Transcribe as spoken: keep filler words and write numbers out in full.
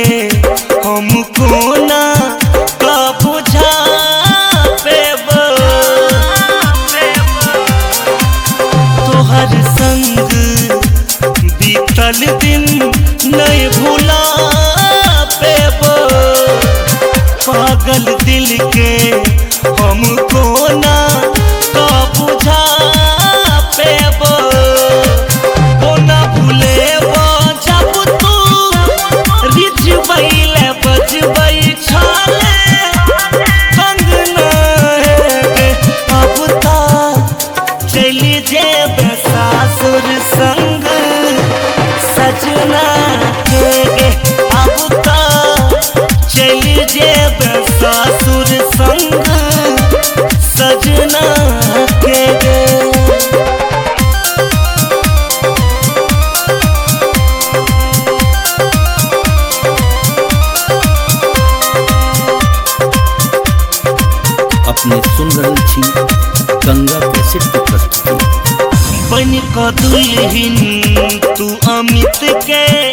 हमको ना का बुझा पेबो तोहर संग बीतल दिन नहीं भुला पेबो पागल दिल के हमको ना का बुझा पेबो ओ ना भूलेबो जब तू रिझबैले बजबै छाले कंगना गे अब ता चली जेबे सासुर संग सजना गे अब ता चली जेबे सासुर संग सजना के गे अपने सुन रहल छी गंगा कैसेट की प्रस्तुति। बन क दुल्हिन तू अमित के